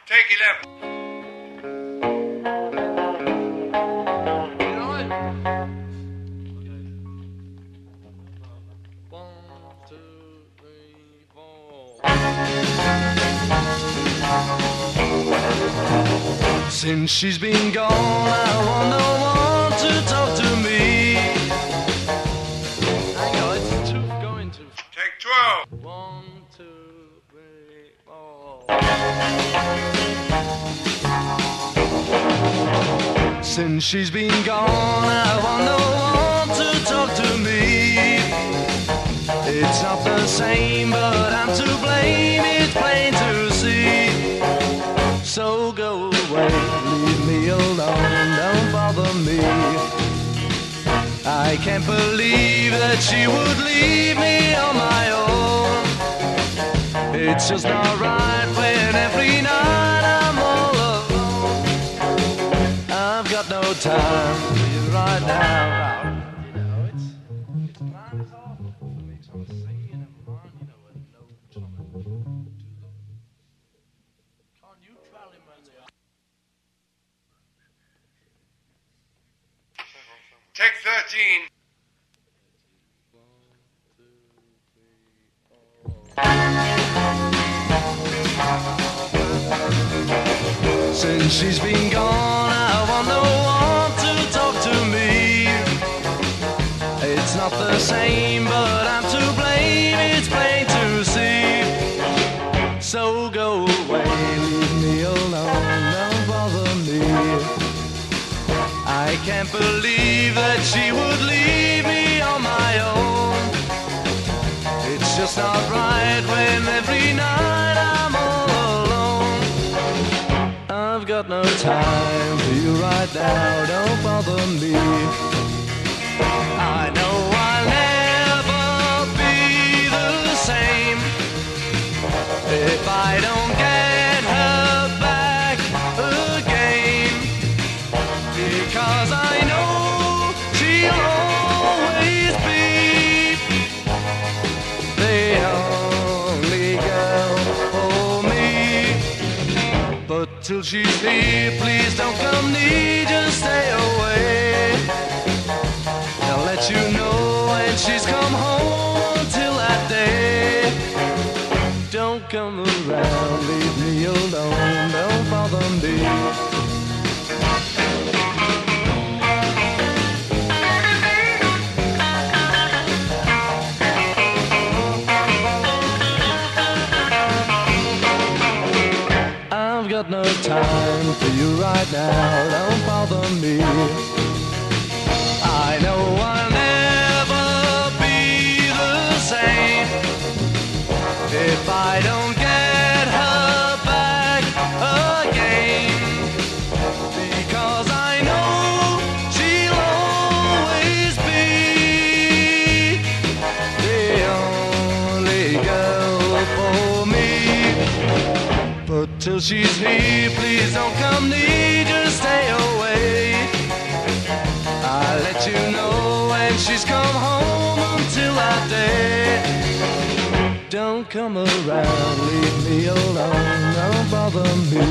Take 11. Since she's been gone, I want no one to talk to me. Hang on, it's too going to. Take 12. 1, 2, 3, 4. Since she's been gone, I want no one to talk to me. It's not the same, but I'm to blame. It's plain to see. So go away, leave me alone, don't bother me. I can't believe that she would leave me on my own. It's just not right when every night I'm all alone. I've got no time for you right now. You know, it's mine is awful for me, so I'm singing and mine, you know, and no trouble. Can't you tell him when they are? Take 13. 1, 2, 3, 4. Since she's been gone, I want no one to talk to me. It's not the same, but I'm to blame. It's plain to see. So go away, leave me alone, don't bother me. I can't believe that she would leave me on my own. It's just not right when every night I'm all alone. I've got no time for you right now, don't bother me. I know I'll never be the same if I don't get her back again, because I know she'll always be the only girl for me. But till she's here, please don't come near, just stay away. I'll let you know when she's come home. Until that day, don't come around, leave me alone, don't bother me. I've got no time for you right now, don't bother me. I know I'll never be the same if I don't get her back again, because I know she'll always be the only girl for me. But till she's here, please don't come near, just stay away. I'll let you know when she's come home. Until that day, don't come around, leave me alone, don't bother me.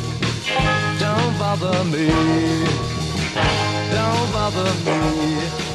Don't bother me, don't bother me.